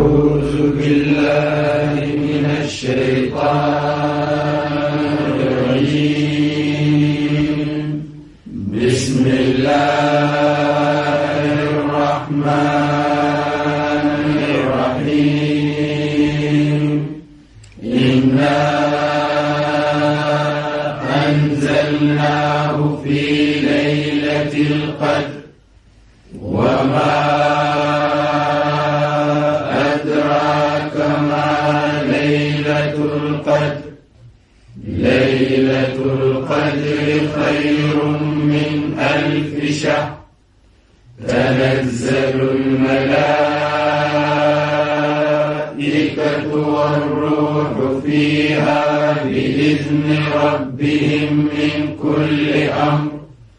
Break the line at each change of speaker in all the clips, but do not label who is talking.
أعوذ بالله من الشيطان الرجيم بسم الله الرحمن الرحيم إنا أنزلناه في ليلة القدر وما أدراك ما ليلة القدر ليلة القدر خير من 1000 شهر تنزل الملائكة والروح فيها بإذن ربهم من كل أمر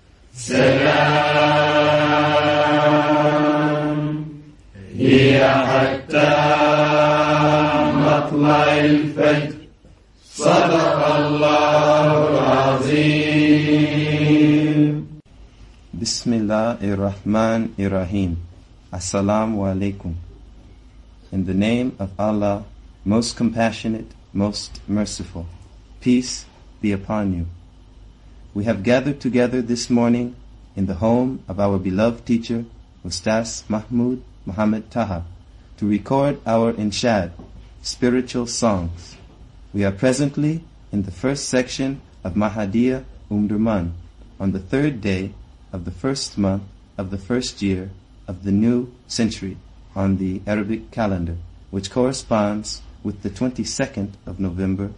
سلام هي حتى مطلع الفجر صدق الله العظيم.
Bismillahir-Rahmanir-Rahim. Assalamu alaikum. In the name of Allah, most compassionate, most merciful. Peace be upon you. We have gathered together this morning in the home of our beloved teacher, Ustaz Mahmoud Muhammad Taha, to record our inshad, spiritual songs. We are presently in the first section of Mahadiyya Umdurman, on the 3rd day of the 1st month of the 1st year of the new century on the Arabic calendar, which corresponds with the 22nd of November,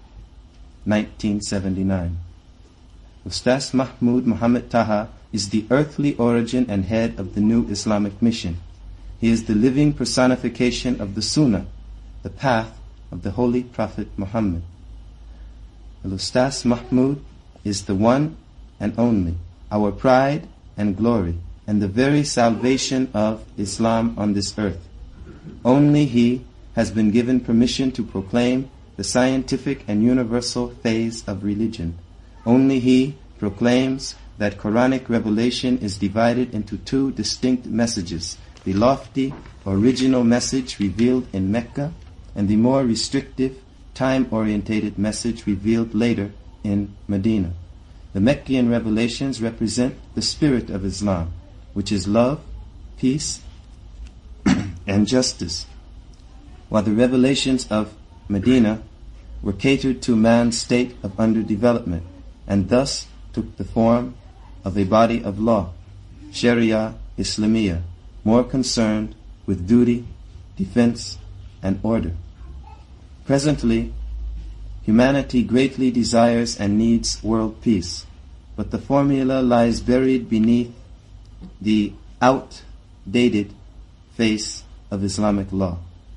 1979. Ustaz Mahmoud Muhammad Taha is the earthly origin and head of the new Islamic mission. He is the living personification of the Sunnah, the path of the Holy Prophet Muhammad. Ustaz Mahmoud is the one and only, our pride and glory, and the very salvation of Islam on this earth. Only he has been given permission to proclaim the scientific and universal phase of religion. Only he proclaims that Quranic revelation is divided into 2 distinct messages, the lofty, original message revealed in Mecca, and the more restrictive, time-orientated message revealed later in Medina. The Meccan revelations represent the spirit of Islam, which is love, peace, and justice, while the revelations of Medina were catered to man's state of underdevelopment, and thus took the form of a body of law, Sharia Islamiyya, more concerned with duty, defense, and order. Presently, humanity greatly desires and needs world peace, but the formula lies buried beneath the outdated face of Islamic law.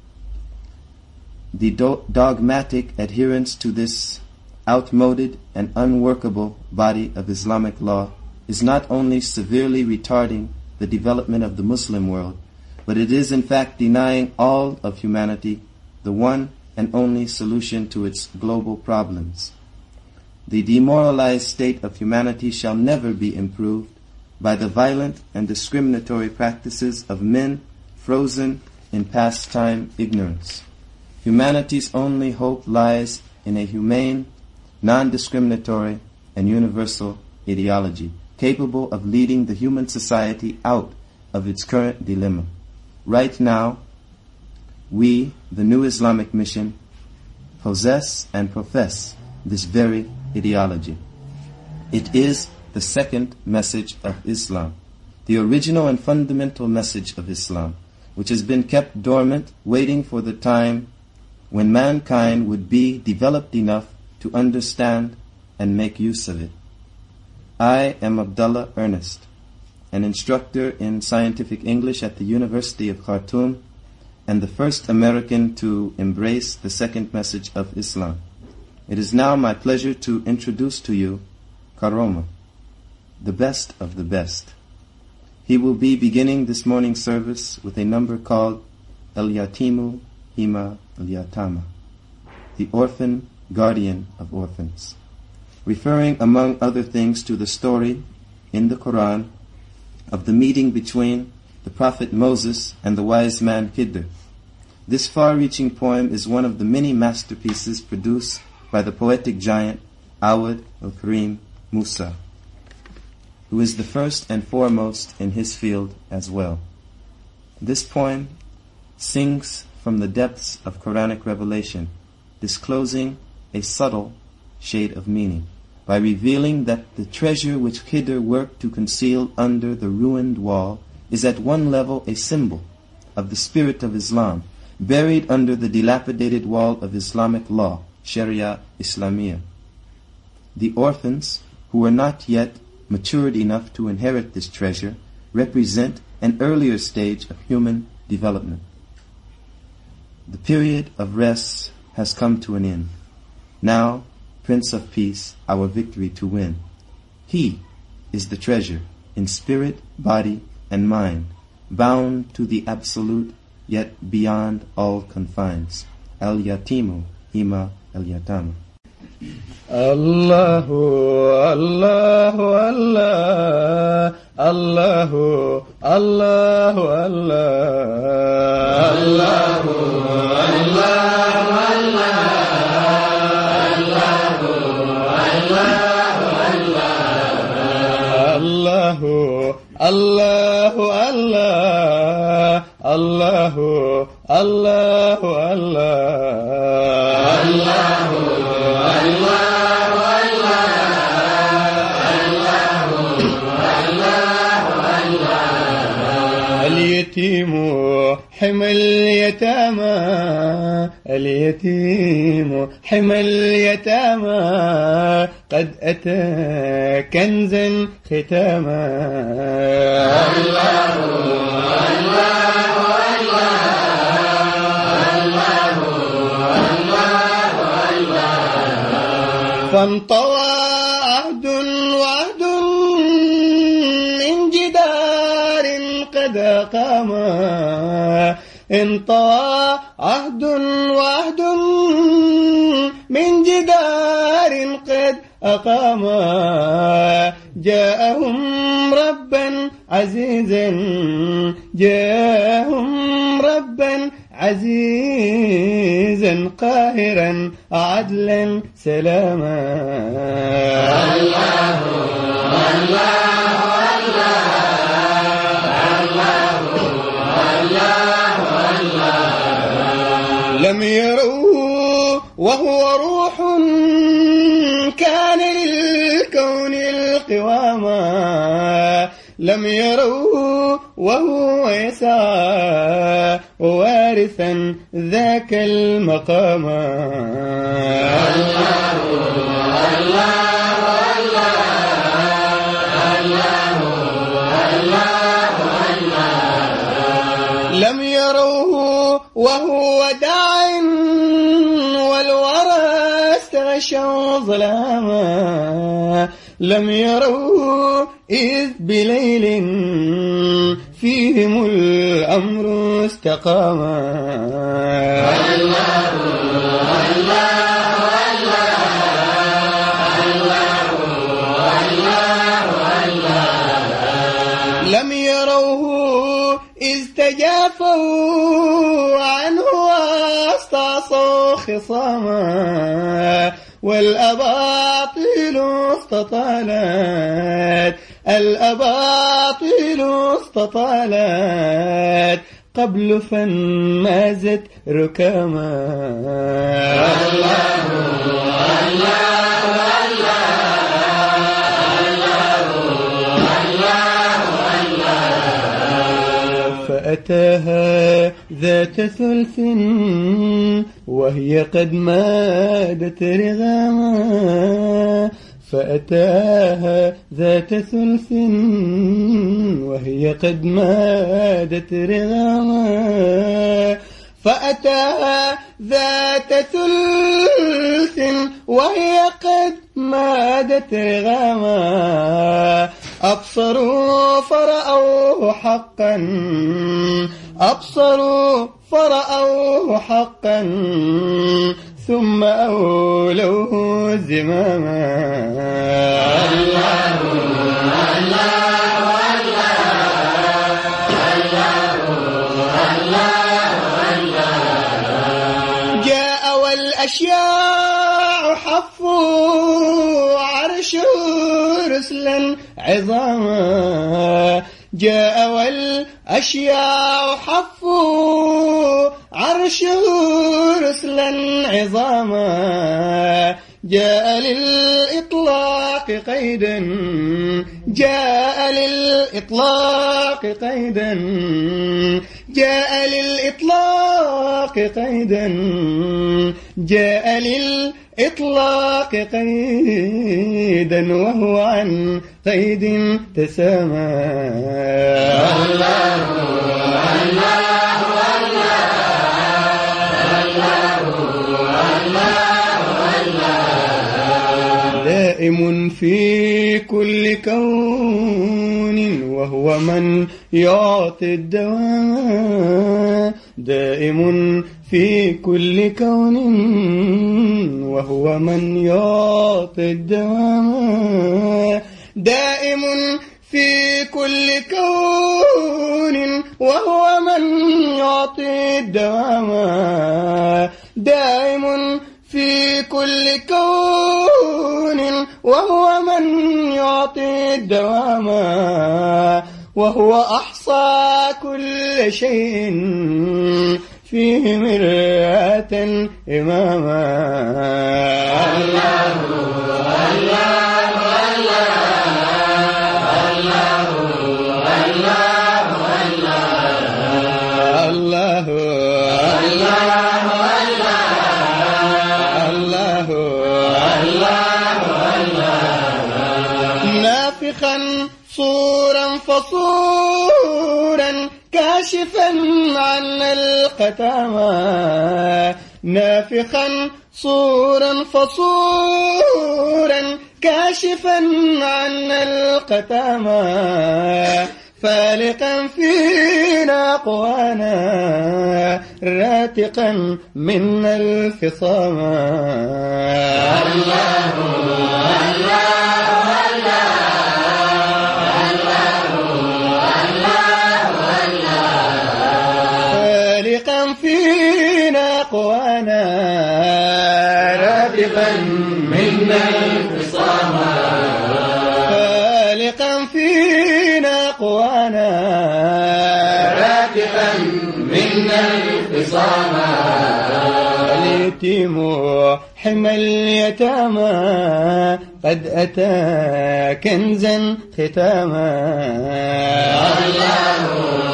The dogmatic adherence to this outmoded and unworkable body of Islamic law is not only severely retarding the development of the Muslim world, but it is in fact denying all of humanity the one and only solution to its global problems. The demoralized state of humanity shall never be improved by the violent and discriminatory practices of men frozen in past-time ignorance. Humanity's only hope lies in a humane, non-discriminatory, and universal ideology, capable of leading the human society out of its current dilemma. Right now, we, the new Islamic mission, possess and profess this very ideology. It is the second message of Islam, the original and fundamental message of Islam, which has been kept dormant, waiting for the time when mankind would be developed enough to understand and make use of it. I am Abdullah Ernest, an instructor in scientific English at the University of Khartoum, and the first American to embrace the second message of Islam. It is now my pleasure to introduce to you Karoma, the best of the best. He will be beginning this morning's service with a number called El-Yatimu Hima El-Yatama, the orphan guardian of orphans, referring among other things to the story in the Quran of the meeting between the Prophet Moses and the wise man Khidr. This far-reaching poem is one of the many masterpieces produced by the poetic giant Awad al-Karim Musa, who is the first and foremost in his field as well. This poem sings from the depths of Quranic revelation, disclosing a subtle shade of meaning, by revealing that the treasure which Khidr worked to conceal under the ruined wall is at one level a symbol of the spirit of Islam, buried under the dilapidated wall of Islamic law, Sharia Islamiyah. The orphans, who were not yet matured enough to inherit this treasure, represent an earlier stage of human development. The period of rest has come to an end. Now, Prince of Peace, our victory to win. He is the treasure in spirit, body, and mind, bound to the absolute, yet beyond all confines. Al-Yatimu Hima Al-Yatama.
Allahu, Allahu, Allah, Allahu, Allahu, Allah, Allahu, Allahu, Allah, Allahu, Allahu, Allah, Allahu, Allahu, Allah, Allahu, اليتيم حمى اليتامى اليتيم حمى اليتامى قد أتى كنزا ختاما الله الله الله الله الله فانطوى عهد وعهد من جدار قد أقاما انطوى عهد وعهد من جدار قد أقاما جاءهم ربا عزيزا جاءهم ربا عزيزا قاهرا عدلا سلاما الله الله لم يروه وهو روح كان للكون القواما لم يروه وهو يسعى وارثا ذاك المقام الله الله لم يروه وهو داع والورى استغشوا ظلاما لم يروه إذ بليل فيهم الأمر استقاما الله الله لم يروه إذ تجافوا عنه واستعصوا خصاما والأباطيل استطالت الأباطيل استطالت قبل فانمازت ركاما الله الله فأتاها ذات ثلث وهي قد مادت رغاما فأتاها ذات ثلث وهي قد مادت رغاما فأتاها ذات ثلث وهي قد مادت رغاما أبصروا فرأوه حقا أبصروا فرأوه حقا ثم أولوه زماما الله الله والأشياء حفوا عرشه رسلا عظاما جاء والأشياء حفوا عرشه رسلا عظاما جاء للإطلاق قيدا جاء للإطلاق قيدا جاء للإطلاق قيدا جاء للإطلاق قيدا وهو عن قيد تسامى
الله
دائم في كل كون وهو من يعطي الدوام دائم في كل كون وهو من يعطي الدوام دائم في كل كون وهو من يعطي الدوام دائم في كل كون وهو من يعطي الدوام وهو أحصى كل شيء فيه مرآة إماما
الله الله
الله نافخا صورا فصورا كاشفا عن القتامى نافخا صورا فصورا كاشفا عن القتامى فالقا فينا قوانا راتقا منا الفصاما
الله
فالقا فينا قوانا راتقا
منا الفصاما
فالقا فينا قوانا
راتقا منا الفصاما
اليتيم حمى اليتامى قد أتى كنزا ختاما
الله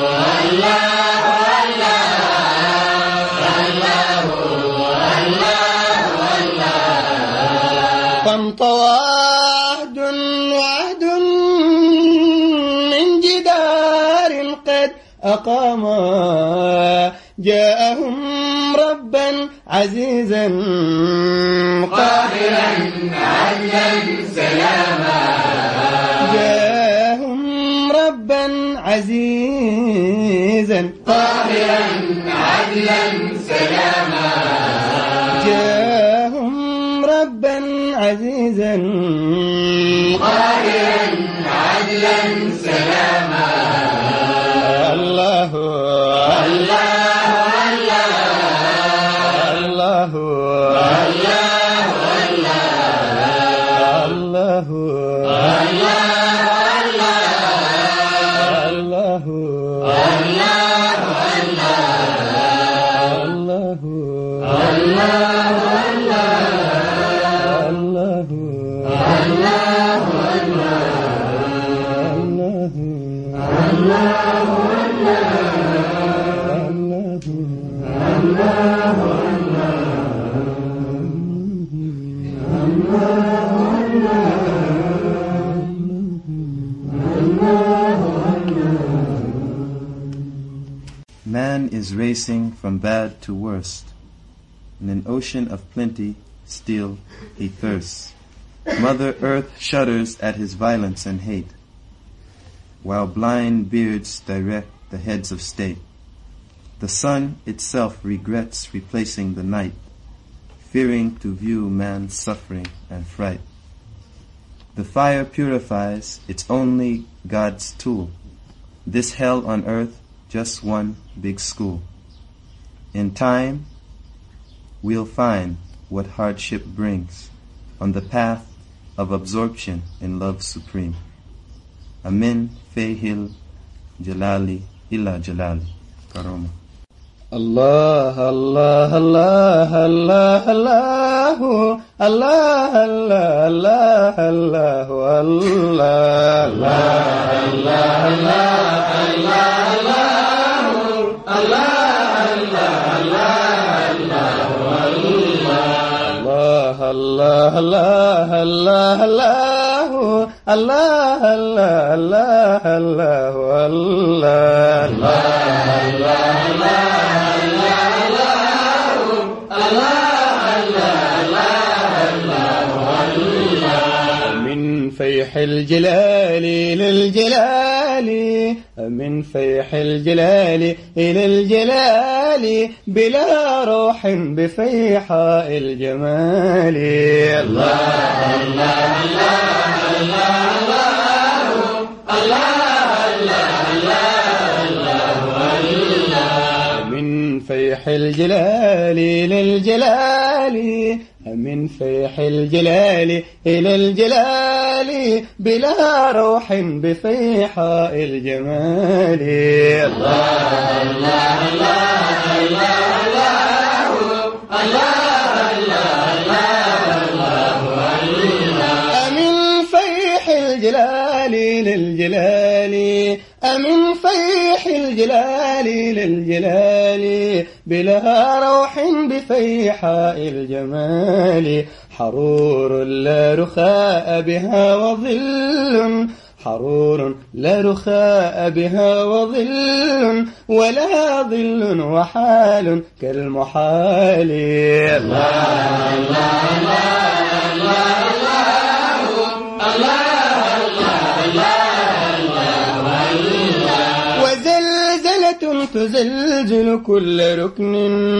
فانطوى عهد وعهد من جدار قد أقاما جاءهم ربا عزيزا
قاهرا عدلا سلاما
جاءهم ربا عزيزا
قاهرا عدلا سلاما
جاءهم ربا عزيزا
قاهرا عدلا سلاما
الله
Man is racing from bad to worst. In an ocean of plenty, still he thirsts. Mother Earth shudders at his violence and hate, while blind beards direct the heads of state. The sun itself regrets replacing the night, fearing to view man's suffering and fright. The fire purifies, it's only God's tool. This hell on earth, just one big school. In time, we'll find what hardship brings on the path of absorption in love supreme. Amin Fayhil Jalali illa Jalali. Karoma.
الله الله الله الله الله الله الله الله الله الله الله الله الله الله الله الله الله من فيح الجلال إلى الجلال من فيح الجلال إلى الجلال بلا روح بفيحاء الجمال الله الله من فيح الجلال إلى الجلال من فيح الجلال إلى الجلال بلا روح بفيحاء الجمال الله الله أمن فيح الجلال للجلال أمن فيح الجلال للجلال بلا روح بفيحاء الجمال حرور لا رخاء بها وظل حرور لا رخاء بها وظل ولا ظل وحال كالمحال الله الله تزلزل كل ركن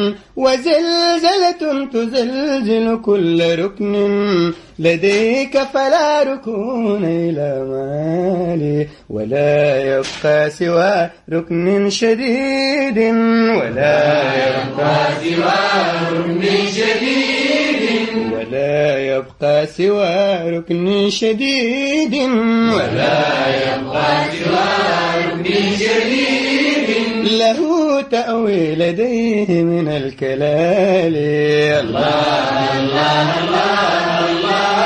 وزلزلة تزلزل كل ركن لديك فلا ركون إلى مالي ولا يبقى سوى ركن شديد ولا يبقى سوى ركن شديد ولا يبقى سوى ركن شديد ولا يبقى سوى ركن شديد له تأوي لديه من الكلال الله الله الله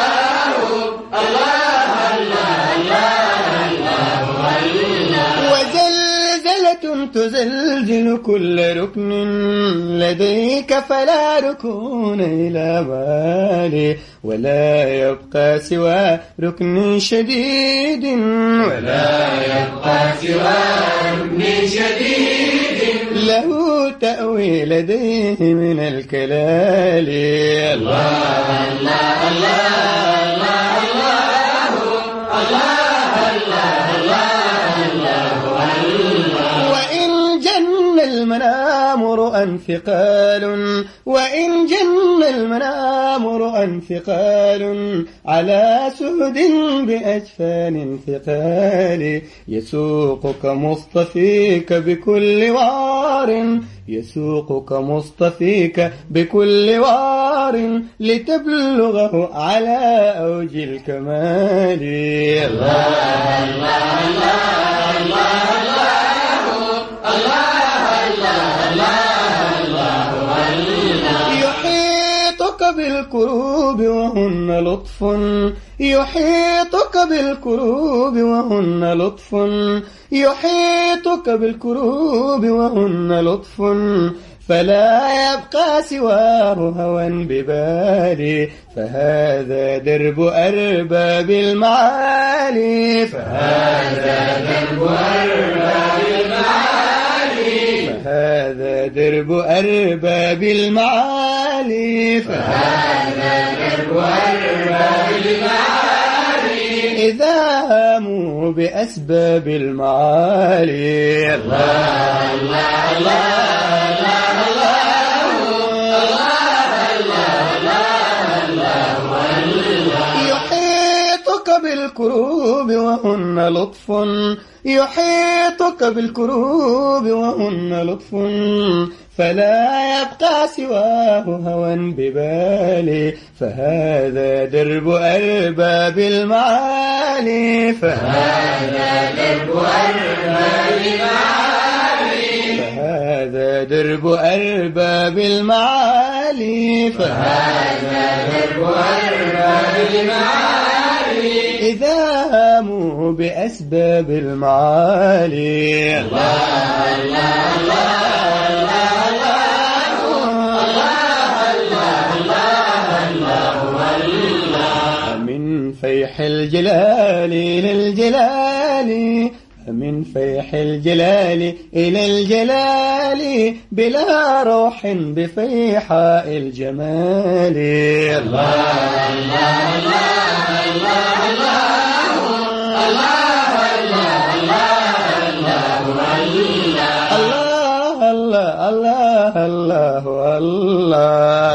وزلزلة تزلزل كل ركن لديك فلا ركون إلى بالي ولا يبقى سوى ركن شديد ولا يبقى سوى ركن شديد له تأوي لديه من الكلال الله الله الله المنام رؤى ثقال وإن جن المنام رؤى ثقال على سهد بأجفان ثقال يسوقك مصطفيك بكل وار يسوقك مصطفيك بكل وار لتبلغه على أوج الكمال الله الله الله يحيطك بالكروب وهن لطف يحيطك بالكروب وهن لطف يحيطك بالكروب وهن لطف فلا يبقى سواه هوى ببالي فهذا درب أرباب المعالي فهذا درب أرباب المعالي فهذا درب أرباب المعالي فهذا درب أرباب المعالي إذا هاموا بأسباب المعالي الله الله الله بالكروب وهن لطف يحيطك بالكروب وهن لطف فلا يبقى سواه هوى ببالي فهذا درب أرباب المعالي
فهذا درب أرباب المعالي
فهذا درب أرباب المعالي
فهذا درب أرباب المعالي
إذا هاموا بأسباب المعالي
الله الله الله
من فيح الجلال إلى الجلال من فيح الجلال إلى الجلال بلا روح بفيحاء الجمال
الله الله
الله الله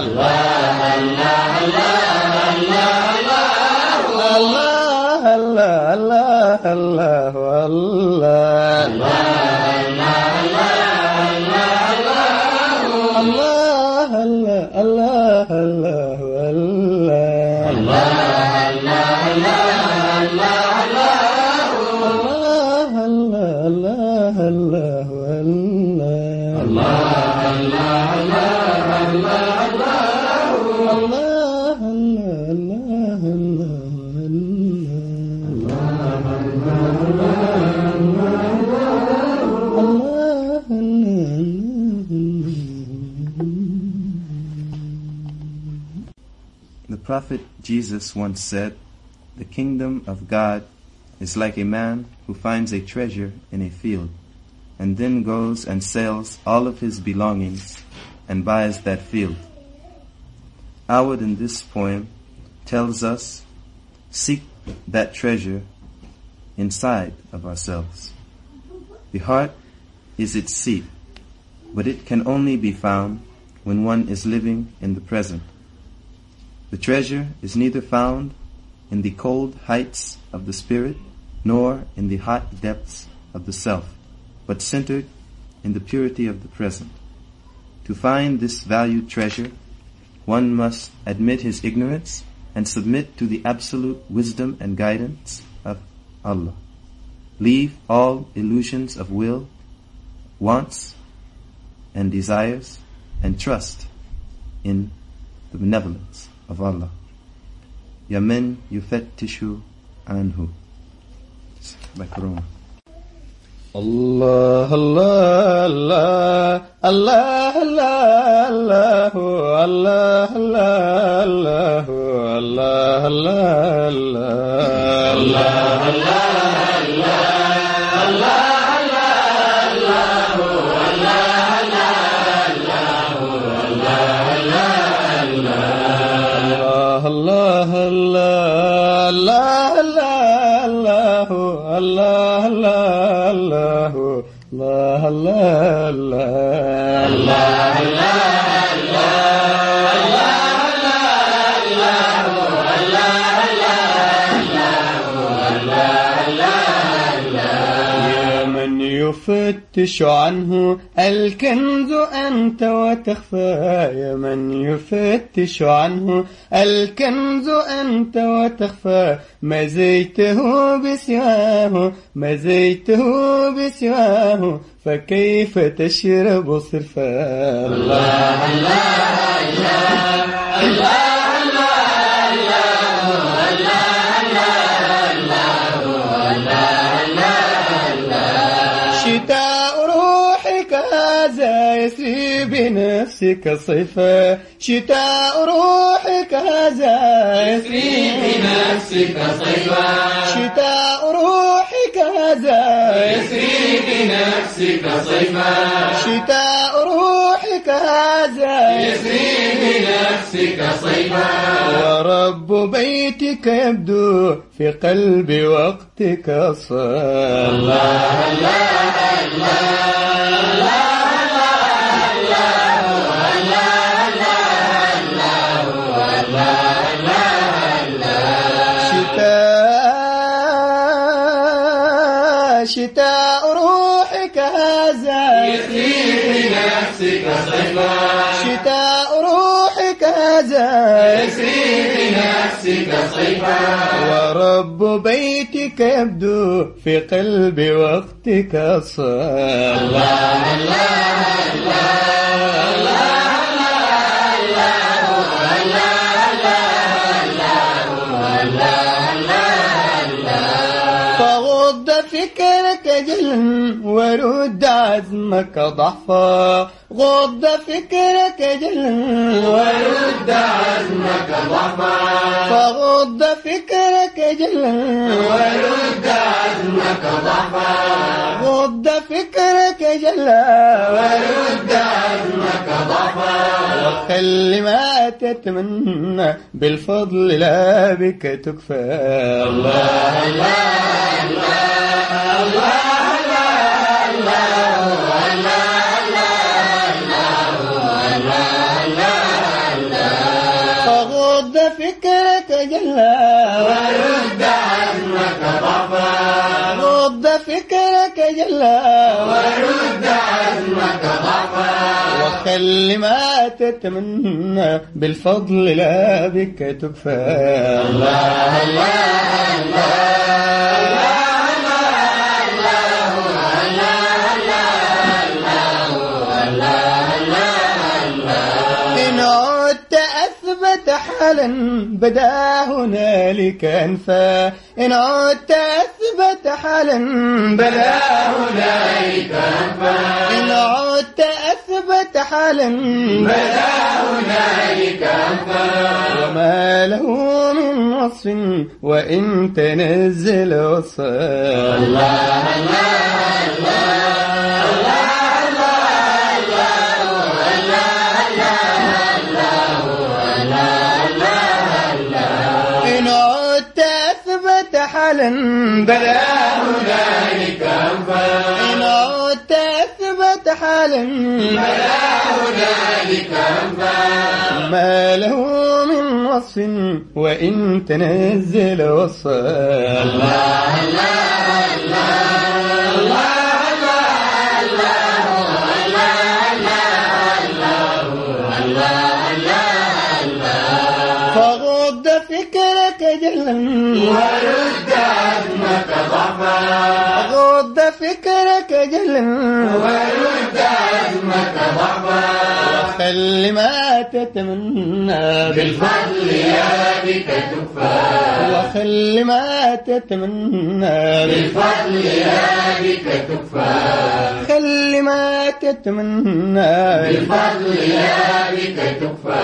The Prophet Jesus once said, "The kingdom of God is like a man who finds a treasure in a field, and then goes and sells all of his belongings and buys that field." Awad in this poem tells us, seek that treasure inside of ourselves. The heart is its seat, but it can only be found when one is living in the present. The treasure is neither found in the cold heights of the spirit nor in the hot depths of the self, but centered in the purity of the present. To find this valued treasure, one must admit his ignorance and submit to the absolute wisdom and guidance of Allah. Leave all illusions of will, wants, and desires, and trust in the benevolence of Allah. Yaman yufattishu anhu. By Corona.
Allah Allah Allah Allah Allah Allah Allah يفتش عنه الكنز أنت وتخفى يا من يفتش عنه الكنز أنت وتخفى مزيته بسواه مزيته بسواه فكيف تشرب صرفا
الله الله الله
شتاء روحك هذا يسري بنفسك صيفا شتاء روحك هذا
يسري بنفسك صيفا
شتاء روحك هذا
يسري بنفسك صيفا
شتاء روحك هذا
يسري بنفسك صيفا
ورب بيتك يبدو في قلب وقتك أصفى
الله الله صيفا
شتاء روحك هذا
يسري بنفسك صيفا
ورب بيتك يبدو في قلب وقتك الصال.
الله الله الله
فغض فكرك جلا ورد عزمك ضعفا. غض فكرك جلا
ورد عزمك ضعفا
فغض فكرك جلا
ورد عزمك ضعفا
غض فكرك جلا
ورد عزمك ضعفا
وخل ما تتمنى بالفضل لا بك تكفى.
الله الله الله
فغض فكرك جلا
ورد عزمك ضعفا
غض فكرك جلا
ورد عزمك ضعفا
وخل ما تتمنى بالفضل لا بك تكفى.
الله الله الله
إن عدت أثبت حالا بدا هنالك أنفا. إن عدت أثبت حالا بدا
هنالك أنفا
إن عدت أثبت حالا
بدا هنالك أنفا
وما له من وصف وإن تنزل وصال.
الله الله الله
إن عدت أثبت حالا بدا
هنالك أنفا
إن عدت أثبت حالا
بدا هنالك أنفا
ما له من وصف وإن تنزل وصال.
الله الله الله
فغض فكرك جلا
ورد عزمك ضعفا
غض فكرك جلا
ورد عزمك ضعفا
وخل ما تتمنى
بالفضل يا بك تكفى
وخل ما تتمنى
بالفضل يا بك تكفى
خل ما تتمنى
بالفضل يا بك تكفى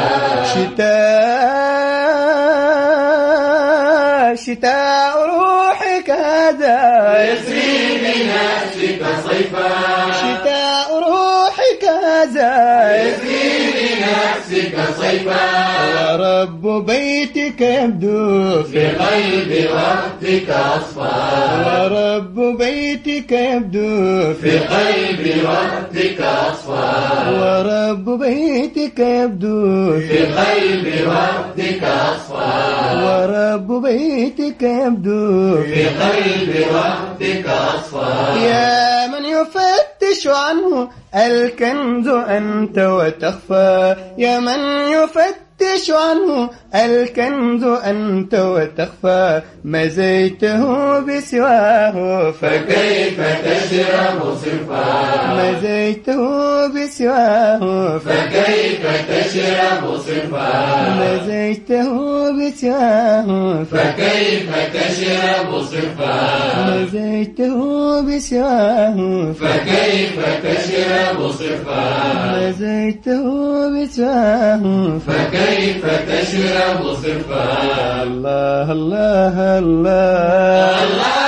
شتاء روحك هذا
يسري بنفسك صيفا
شتاء روحك هذا
يسري بنفسك صيفا
ورب بيتك يبدو
في قلب وقتك أصفى
ورب بيتك يبدو
في قلب وقتك أصفى
ورب بيتك يبدو
في قلب وقتك أصفى
ورب بيتك يبدو
في قلب وقتك أصفى
يا من يفتش عنه الكنز أنت وتخفى يا من يفتش عنه الكنز أنت وتخفى مزيته بسواه
فكيف تشرب صرفا
مزيته بسواه
فكيف تشرب صرفا
مزيته بسواه
فكيف تشرب صرفا
مزيته بسواه
فكيف تشرب صرفا
مزيته بسواه
فكيف تشرب صرفا
الله الله الله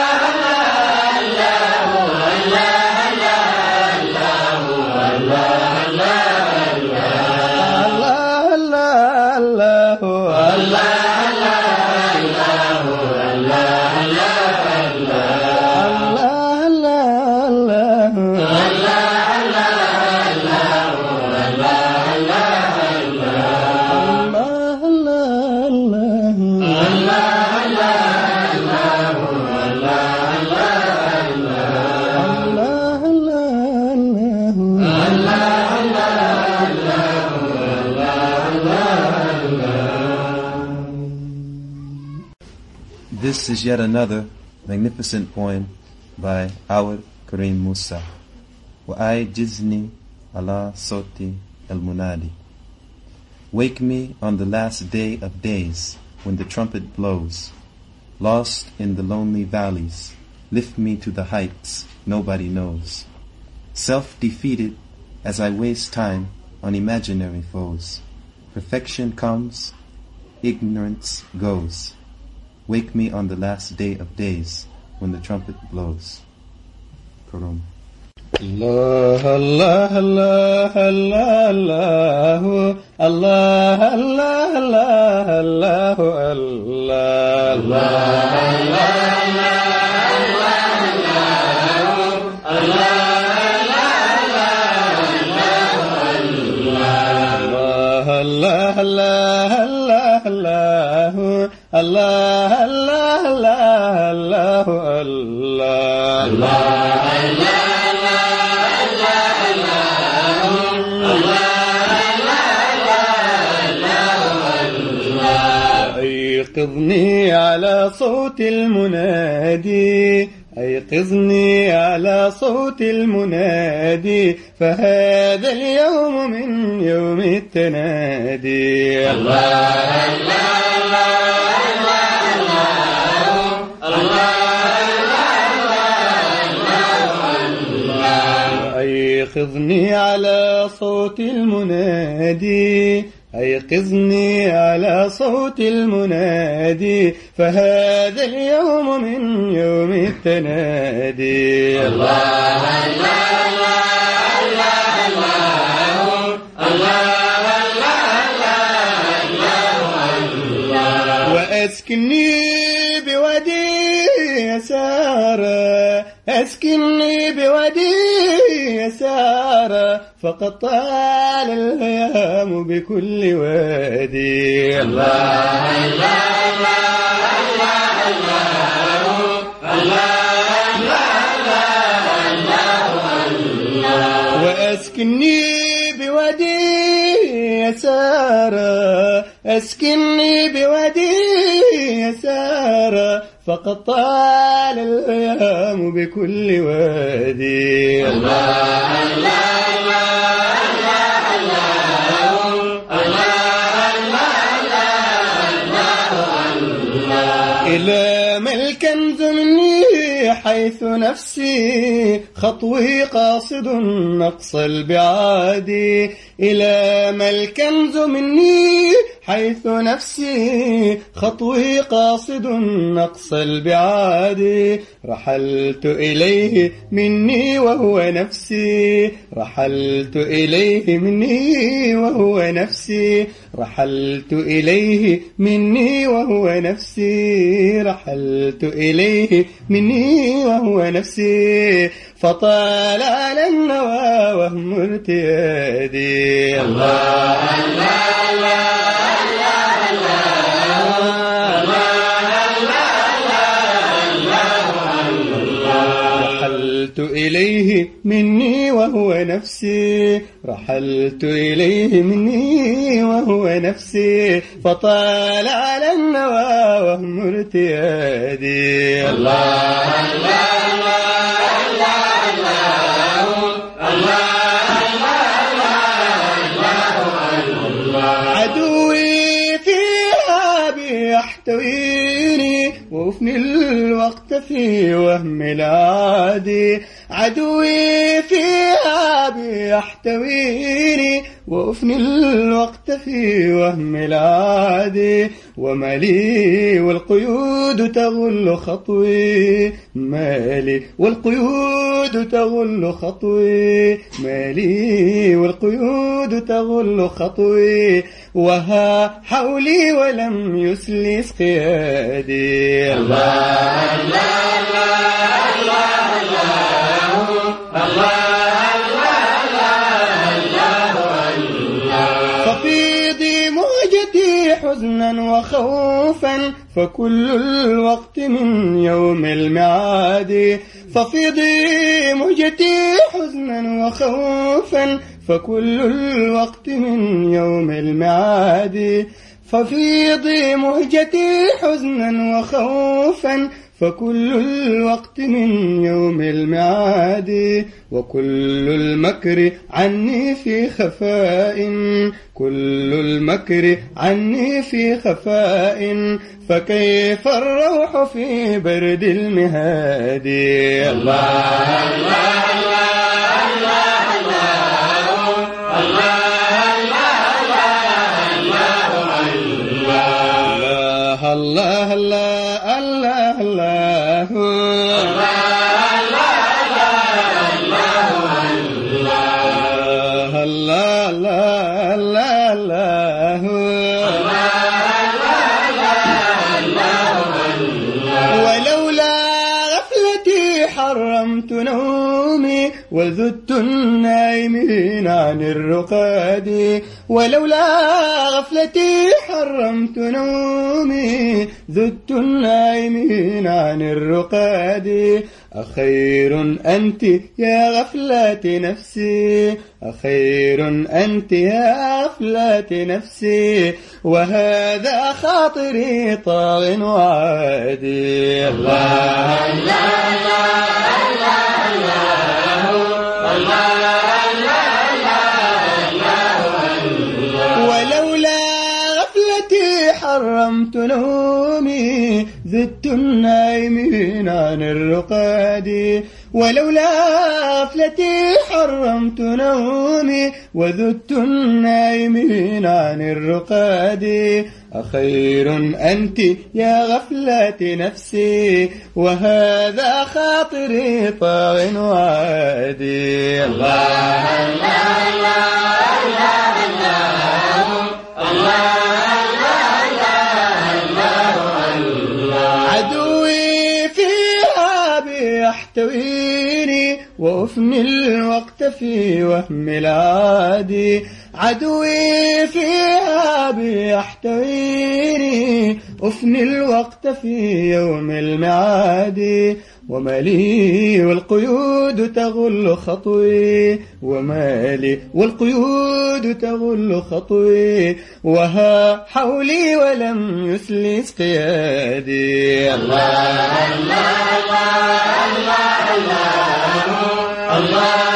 This is yet another magnificent poem by Awad Karim Musa. Wa'ai jizni ala soti al-munadi. Wake me on the last day of days when the trumpet blows. Lost in the lonely valleys, lift me to the heights nobody knows. Self-defeated as I waste time on imaginary foes. Perfection comes, ignorance goes. Wake me on the last day of days when the trumpet blows. Karam.
Allah, Allah, Allah, Allah, Allah, Allah, Allah, Allah, أيقظني على صوت المنادي، أيقظني على صوت المنادي، فهذا اليوم من يوم التنادي. الله الله الله، أيقظني على صوت المنادي، أيقظني على صوت المنادي، فهذا اليوم من يوم التنادي. الله الله الله، وأسكني بودي يسارا، أسكني بودي يسارا، فقد طال الهيام بكل وادي. الله الله الله، وأسكني بودي يسارا، أسكني بودي يسارا، فقد طال الهيام بكل وادي. الله الله، إلى ما الكنز مني حيث نفسي خطوي قاصد نقص البعاد، إلى ما الكنز مني حيث نفسي خطوي قاصد نقص البعاد، رحلت إليه مني وهو نفسي، رحلت إليه مني وهو نفسي، رحلت إليه مني وهو نفسي، رحلت إليه مني وهو نفسي، فطال على النوى وهم ارتيادي. الله الله رحلت إليه مني وهو نفسي، رحلت إليه مني وهو نفسي، فطال على النوى وهم ارتيادي. الله الله عدوي فيها بيحتويني وأفني الوقت في وهم العادي، عدوي فيها بيحتويني وأفني الوقت في وهم العادي، ومالي والقيود تغل خطوي، مالي والقيود تغل خطوي، مالي والقيود تغل خطوي، وها حولي ولم يسلس قيادي. الله الله ففيضي موجتي حزنا وخوفا، فكل الوقت من يوم المعاد، ففيضي موجتي حزنا وخوفا، فكل الوقت من يوم المعاد، ففيضي مهجتي حزنا وخوفا فكل الوقت من يوم الميعاد وكل المكر عني في خفاء كل المكر عني في خفاء فكيف الروح في برد المهاد
الله الله الله الله الله
الله الله الله الله حرمت نومي وذدت النائمين عن الرقاد ولولا غفلتي حرمت نومي ذدت النائمين عن الرقاد أخير أنت يا غفلة نفسي أخير أنت يا غفلة نفسي وهذا خاطري طاغ وعادي
الله الله
ولولا غفلتي حرمت نومي ذدت النائمين عن الرقاد ولولا غفلتي حرمت نومي وذدت النائمين عن الرقاد أخير أنت يا غفلة نفسي وهذا خاطري طاغ وعادي
الله الله الله
عدوي فيها بيحتويني وأفني الوقت في وهم العادي عدوي فيها بيحتويني أفني الوقت في يوم الميعاد ومالي والقيود تغل خطوي ومالي والقيود تغل خطوي وها حولي ولم يسلس قيادي
الله الله الله الله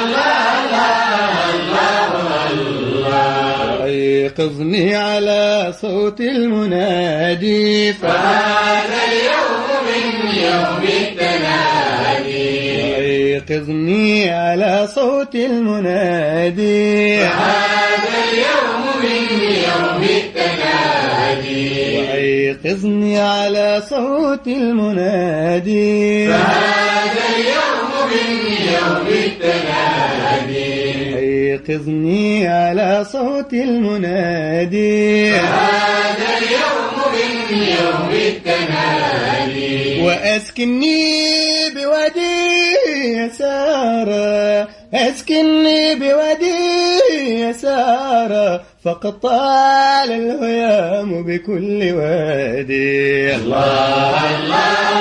أيقظني على صوت المنادي
فهذا اليوم من يوم التنادي
أيقظني على صوت المنادي
فهذا اليوم من يوم التنادي
أيقظني على صوت المنادي
فهذا اليوم من يوم التنادي
أيقظني على صوت المنادي
فهذا اليوم من يوم التنادي
وأسكني بوادي يسارا أسكني بوادي يسارا فقد طال الهيام بكل وادي
الله الله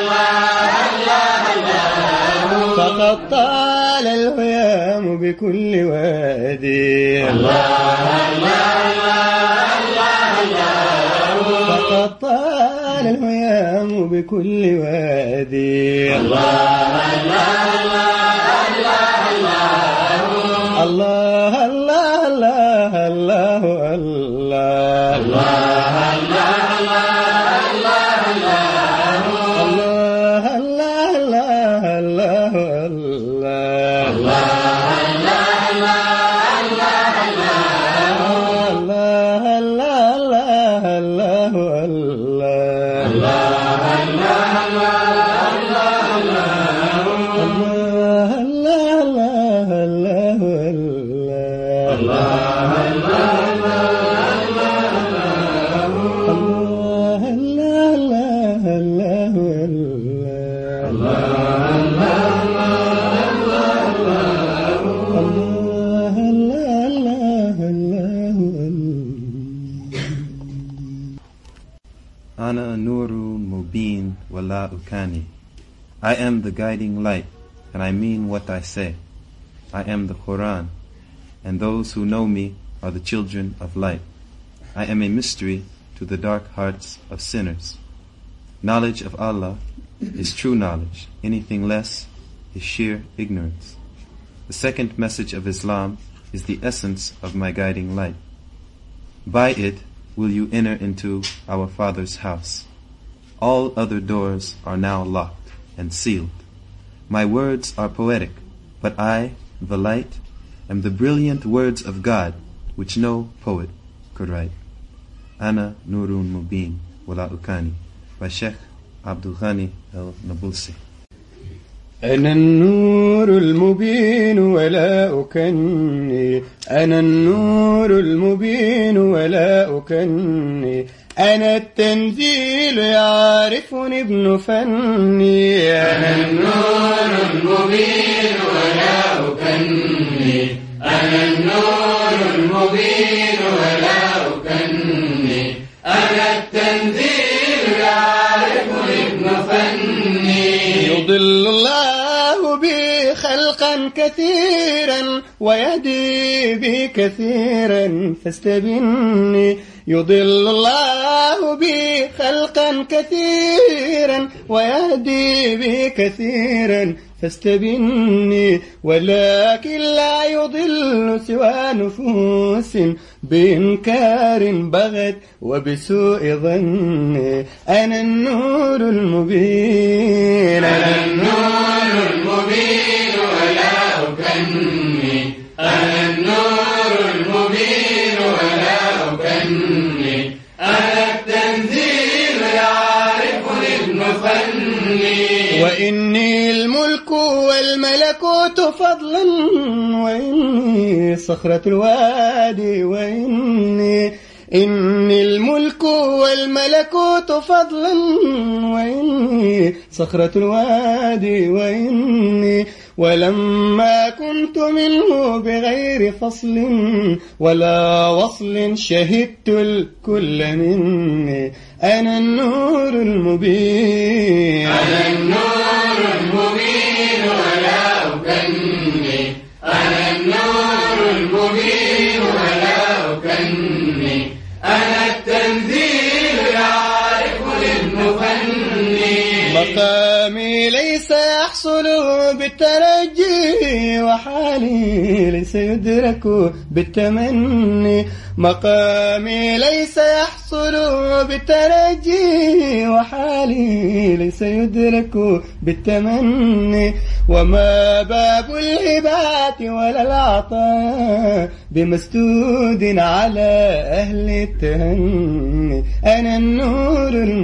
الله
فقد طال الهيام بكل وادي
الله
فقد طال الهيام بكل وادي
الله
الله الله الله الله
Ana Nurul Mubin Wala Ukani. I am the guiding light, and I mean what I say. I am the Quran, and those who know me are the children of light. I am a mystery, to the dark hearts of sinners. Knowledge of Allah is true knowledge. Anything less is sheer ignorance. The second message of Islam is the essence of my guiding light. By it will you enter into our Father's house. All other doors are now locked and sealed. My words are poetic, but I, the light, am the brilliant words of God, which no poet could write. Ana Nurun Mubin Wala Ukani by Sheikh Abdul Ghani al-Nabulsi.
أنا النور المبين ولا أكني أنا النور المبين ولا أكني أنا التنزيل يعرفني ابن فني
أنا النور المبين ولا أكني أنا النور المبين ولا أكني أنا التنزيل يعرفني ابن فني
يضل الله بي خلقا كثيرا ويهدي بي كثيرا فاستبني يضل الله بي خلقا كثيرا ويهدي بي كثيرا فاستبني ولكن لا يضل سوى نفوس بإنكار بغت وبسوء ظن أنا النور المبين
أنا النور المبين ولا أكني أنا النور المبين ولا أكني أنا التنزيل يعرفني ابن فني
وإني الملك والملكوت فضلا وإني صخرة الوادي وإني الملك والملكوت فضلا وإني صخرة الوادي وإني ولما كنت منه بغير فصل ولا وصل شهدت الكل مني أنا النور المبين
أنا النور المبين ولا أكني أنا النور المبين ولا أكني أنا التنزيل يعرفني ابن فني
مقامي ليس يحصل بالترجي وحالي ليس يدرك بالتمني مقامي ليس يحصل بالترجي وحالي ليس يدرك بالتمني وما باب الهبات ولا العطاء بمسدود على أهل التهني أنا النور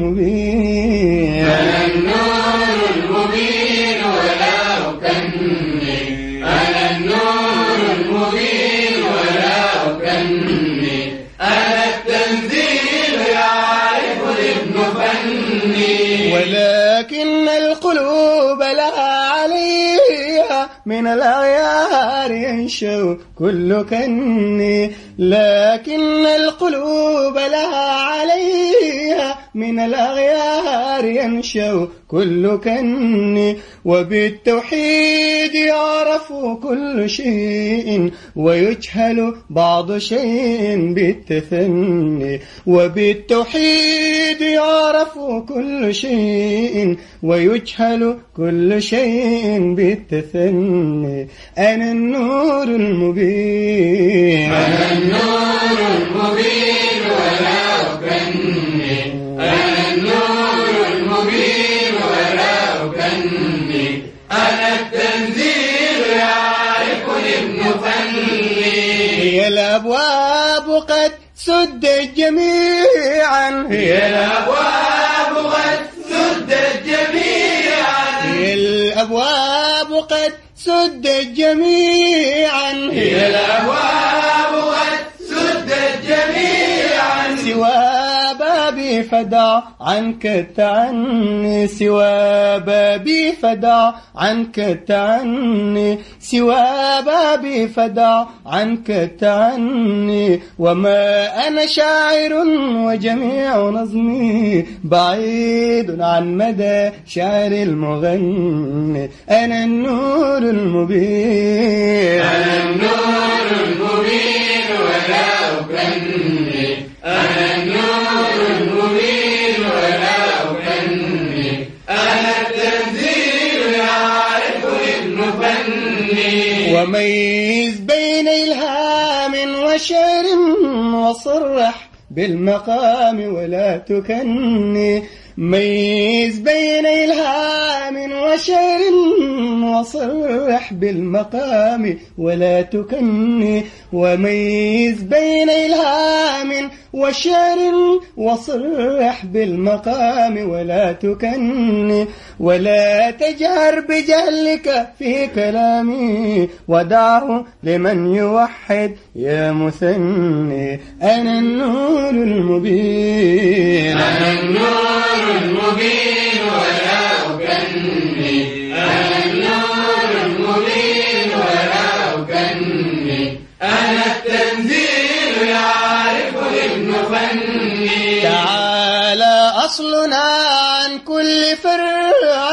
المبين
أنا النور المبين ولا أكني أنا النور المبين ولا أكني أنا التنزيل يعرفني ابن فني
ولكن القلوب لها عليها من الأغيار ينشو كل كني لكن القلوب لها عليها من الأغيار ينشو كل كني وبالتوحيد يعرف كل شيء ويجهل بعض شيء بالتثني وبالتوحيد يعرف كل شيء ويجهل كل شيء بالتثني أنا النور المبين
أنا النور المبين ولا أكني أنا النور المبين ولا أكني أنا التنزيل يعرفني ابن فني
هي الأبواب قد سدت جميعا
هي الأبواب قد سدت جميعا
هي الأبواب قد سدت جميعا
هي الأبواب قد سدت جميعا
سوى بابي فدع عنك التعني سوى بابي فدع عنك التعني سوى بابي فدع عنك التعني وما أنا شاعر وجميع نظمي بعيد عن مدى شعر المغني أنا النور المبين
أنا النور المبين ولا أكني أنا النور
وميز بين إلهام وشعر وصرح بالمقام ولا تكني. ميز بين إلهام وشعر وصرح بالمقام ولا تكني. وميز بين إلهام وشعر وصرح بالمقام ولا تكني. ولا تجهر بجهلك في كلامي ودعه لمن يوحد يا مثني. أنا النور المبين،
أنا النور المبين ولا أكني. أنا النور المبين ولا أكني. أنا التنزيل يعرف ابن فني.
تعالى أصلنا عن كل فرع.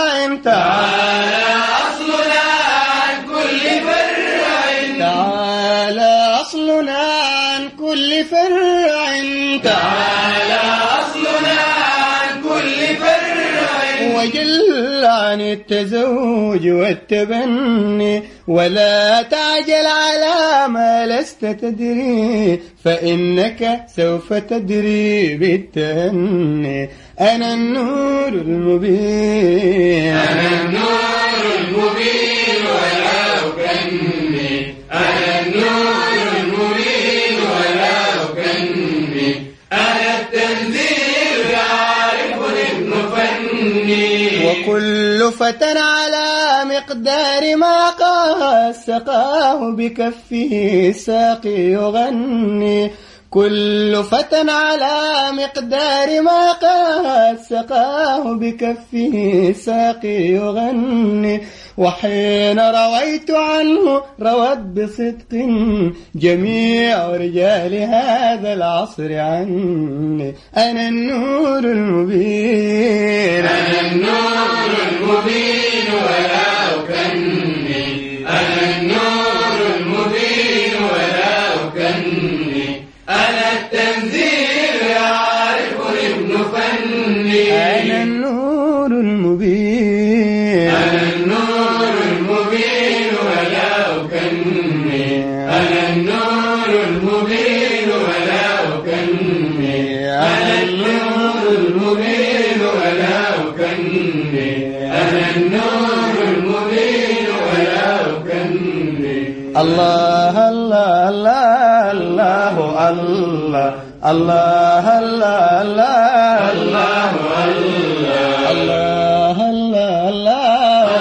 تعالى أصلنا عن كل فرع.
تعالى أصلنا عن كل فرع.
تعالى أصلنا عن كل فرع.
وجل عن التزوج والتبني. ولا تعجل على ما لست تدري فإنك سوف تدري بالتأني. أنا النور المبين،
أنا النور المبين ولا أكني. أنا النور المبين ولا أكني. أنا التنزيل يعرف ابن فني.
وكل فتى على مقدار ما قاس سقاه بكفه ساقي يغني. كل فتى على مقدار ما قد سقاه بكفه ساقي يغني. وحين رويت عنه روت بصدق جميع رجال هذا العصر عني. أنا النور المبين،
أنا النور المبين ولا أكني. أنا النور المبين ولا أكني. أنا التنزيل يعرف ابن فني.
أنا النور المبين،
أنا النور المبين ولا أكني. أنا النور المبين ولا أكني. أنا النور المبين ولا أكني. أنا النور المبين ولا أكني.
الله الله الله الله الله الله الله الله
الله
الله الله الله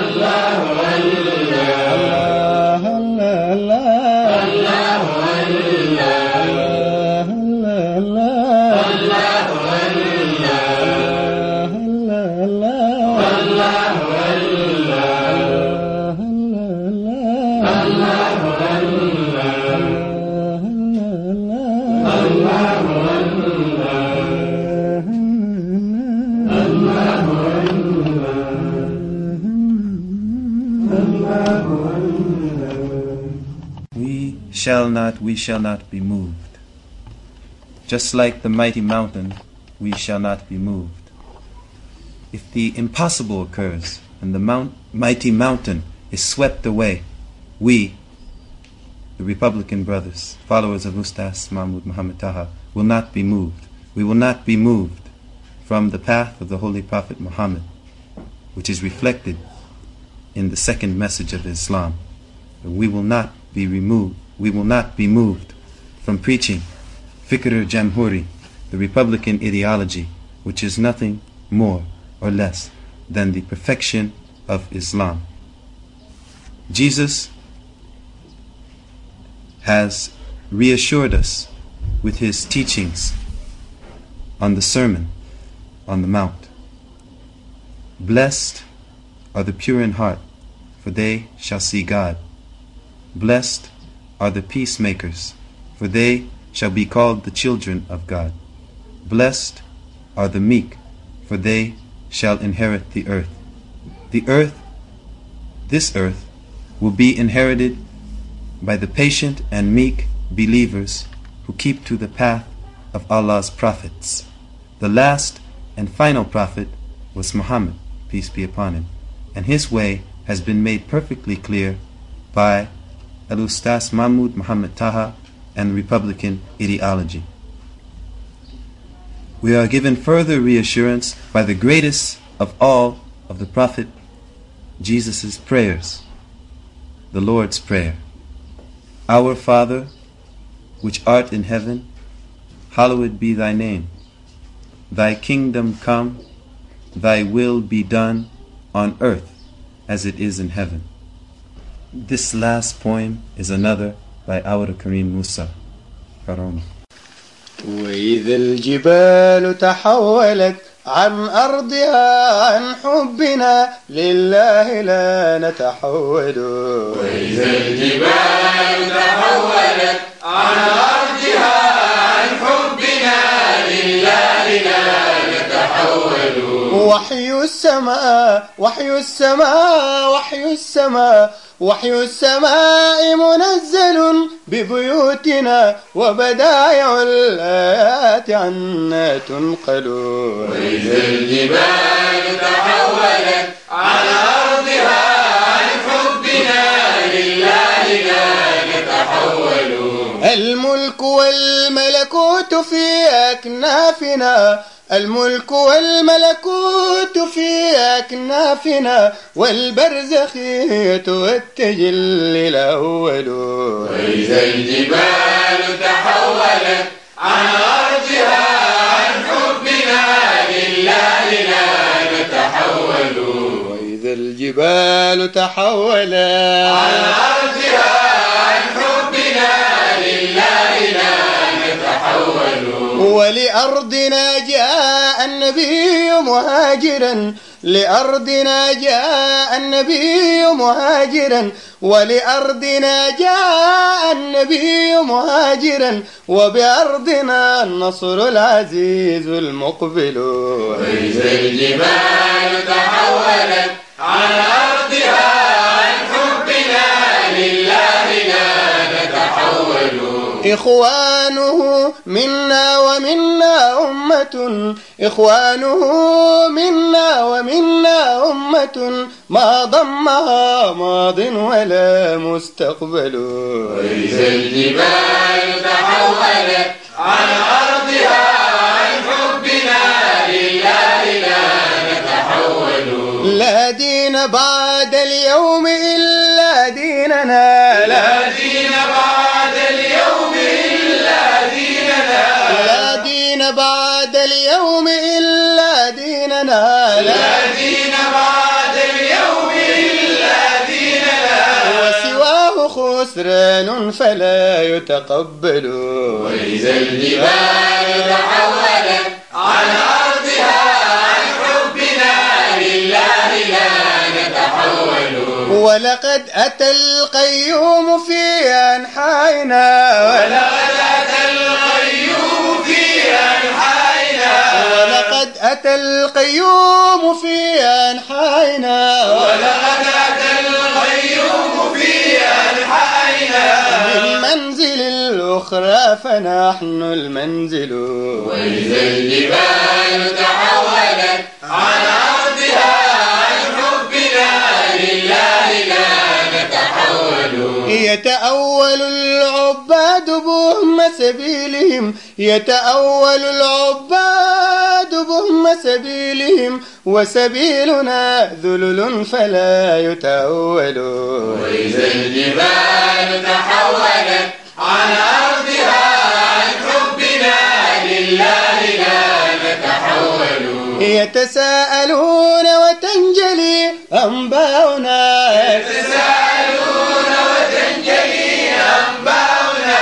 We shall not be moved. Just like the mighty mountain, we shall not be moved. If the impossible occurs and the mighty mountain is swept away, we, the Republican brothers, followers of Ustaz Mahmud Muhammad Taha, will not be moved. We will not be moved from the path of the Holy Prophet Muhammad, which is reflected in the second message of Islam. We will not be removed. We will not be moved from preaching Fikr Jamhuri, the Republican ideology, which is nothing more or less than the perfection of Islam. Jesus has reassured us with his teachings on the Sermon on the Mount. Blessed are the pure in heart, for they shall see God. Blessed are the peacemakers, for they shall be called the children of God. Blessed are the meek, for they shall inherit the earth. The earth, this earth, will be inherited by the patient and meek believers who keep to the path of Allah's prophets. The last and final prophet was Muhammad, peace be upon him, and his way has been made perfectly clear by Al-Ustaz Mahmoud Muhammad Taha, and Republican ideology. We are given further reassurance by the greatest of all of the Prophet Jesus' prayers, the Lord's Prayer. Our Father, which art in heaven, hallowed be thy name. Thy kingdom come, thy will be done on earth as it is in heaven. This last poem is another by Awad Karim Musa. Karama.
وإذا الجبال تحولت عن أرضها عن حبنا لله لا نتحول.
وإذا الجبال تحولت عن أرضها عن حبنا لله لا نتحول.
وحي السماء وحي السماء وحي السماء وحي السماء منزل ببيوتنا وبدائع الآيات عنا تنقل.
وإذا الجبال تحولت عن أرضها عن حبنا لله لا نتحول.
الملك والملكوت في أكنافنا الملك والملكوت في أكنافنا والبرزخية والتجلي الأول.
وإذا الجبال تحولت عن أرضها عن حبنا لله لا نتحول.
وإذا الجبال تحولت
عن أرضها عن حبنا لله لا نتحول.
ولأرضنا جاء النبي مهاجرا لأرضنا جاء النبي مهاجرا ولأرضنا جاء النبي مهاجرا وبأرضنا النصر العزيز المقبل.
وإذا الجبال تحولت عن أرضها عن حبنا لله لا نتحول.
إخوانه منا ومنا أمة إخوانه منا ومنا أمة ما ضمها ماض ولا مستقبل.
وإذا الجبال تحولت عن أرضها عن حبنا لله لا نتحول.
لا دين بعد اليوم إلا ديننا
لا دين بعد اليوم إلا ديننا
لا دين بعد اليوم إلا ديننا
لا دين بعد اليوم إلا ديننا
وسواه خسران فلا يتقبل.
وإذا الجبال تحولت عن أرضها عن حبنا لله لا نتحول.
ولقد أتى القيوم في أنحائنا
ولقد أتى القيوم في أنحائنا
ولقد أتى القيوم في أنحائنا
ولقد أتى القيوم في أنحائنا
من منزل الأخرى فنحن المنزل.
وإذا الجبال تحولت عن أرضها عن حبنا لله لا نتحول.
يتأول العباد بهم سبيلهم يتأول العباد بهم سبيلهم وسبيلنا ذلل فلا يتأول.
وإذا الجبال تحولت عن أرضها عن حبنا لله لا نتحول.
يتساءلون وتنجلي أنباؤنا
يتساءلون وتنجلي أنباؤنا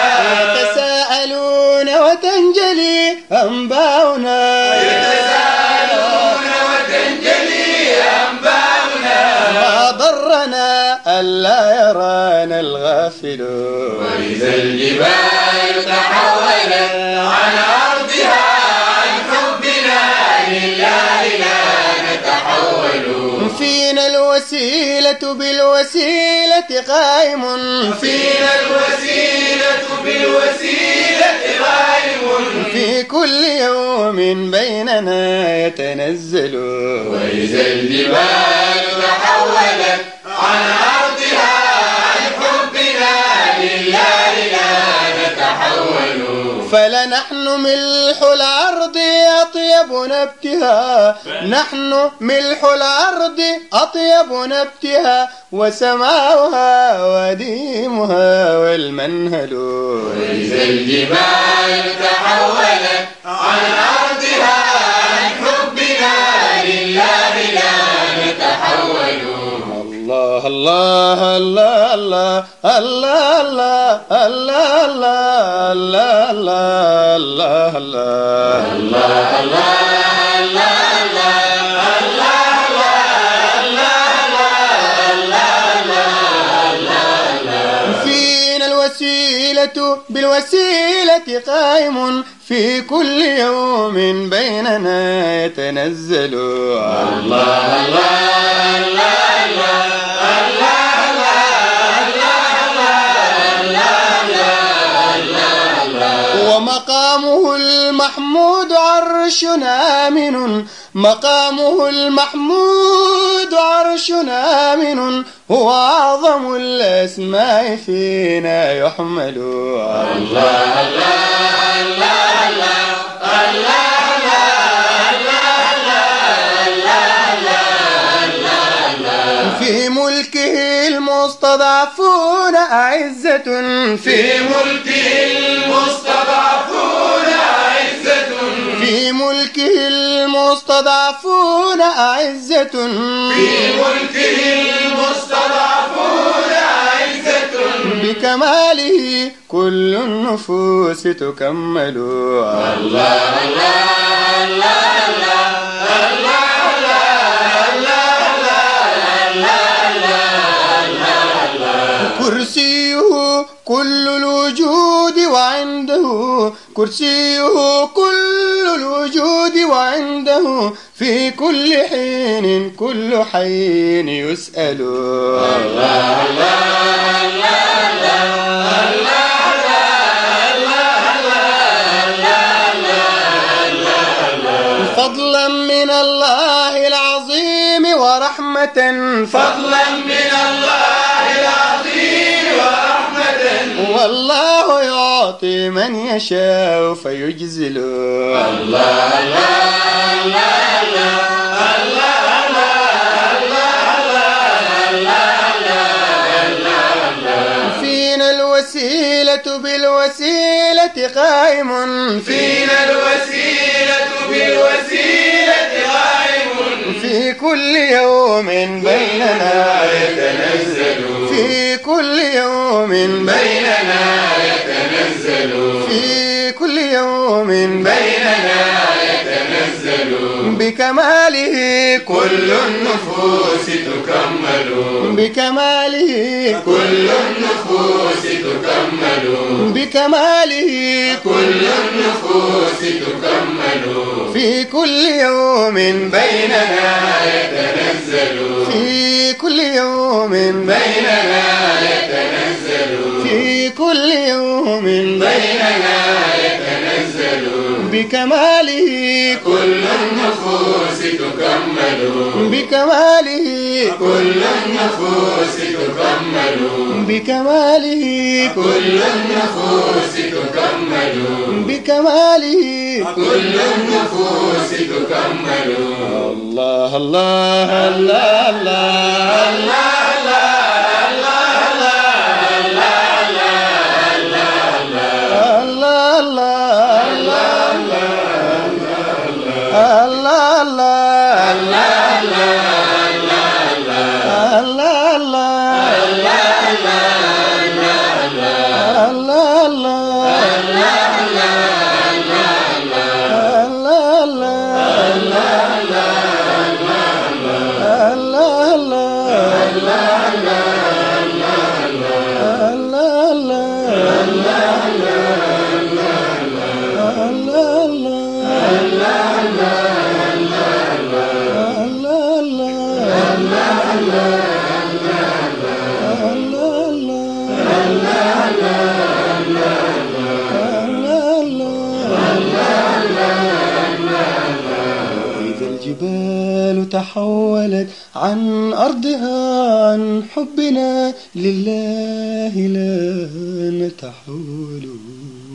يتساءلون وتنجلي أنباؤنا
يتساءلون وتنجلي أنباؤنا
ما ضرنا ألا يرانا الغافل.
وإذا الجبال تحولت عن أرضها عن حبنا لله لا نتحول.
فينا الوسيلة بالوسيلة قائم
فينا الوسيلة بالوسيلة قائم
في كل يوم بيننا يتنزل.
وإذا الجبال تحولت عن أرضها عن حبنا
فلنحن ملح الأرض أطيب نبتها، نحن ملح الأرض أطيب نبتها، وسماؤها وديمها والمنهل.
وإذا الجبال تحولت عن أرضها عن حبنا لله لا نتحول.
الله الله الله الله الله الله الله الله الله الله الله الله. فينا الوسيلة بالوسيلة قائم، في كل يوم بيننا يتنزل.
الله الله الله
ومقامه المحمود عرش آمن، مقامه المحمود عرش آمن، هو أعظم الأسماء فينا يحمل.
الله الله الله
في ملكه المستضعفون أعزة،
في ملكه المستضعفون أعزة،
في ملكه المستضعفون أعزة،
في ملكه المستضعفون أعزة،
بكماله كل النفوس تكمل.
الله الله الله الله
كرسيه كل الوجود وعنده، كرسيه كل الوجود وعنده، في كل حين كل حين يسأل.
الله الله
فضلا من الله العظيم ورحمة،
فضلا من الله العظيم ورحمة،
والله يعطي من يشاء فيجزل.
الله الله
فينا الوسيلة بالوسيلة قائم،
فينا الوسيلة بالوسيلة قائم،
في كل يوم بيننا
يتنزل،
في كل يوم
بيننا يتنزل،
في كل يوم
بيننا يتنزل،
بكماله
كل النفوس تكمل،
بكماله
كل النفوس تكمل،
بكماله
كل النفوس تكمل،
في كل يوم
بيننا يتنزل،
في كل يوم
بيننا يتنزل،
في كل يوم
بيننا يتنزل،
بكماله
كل النفوس تكمل،
بكماله
كل النفوس تكمل،
بكماله
كل النفوس تكمل،
بكماله
كل النفوس تكمل.
الله الله الله الله تحولت عن أرضها عن حبنا لله لا نتحول.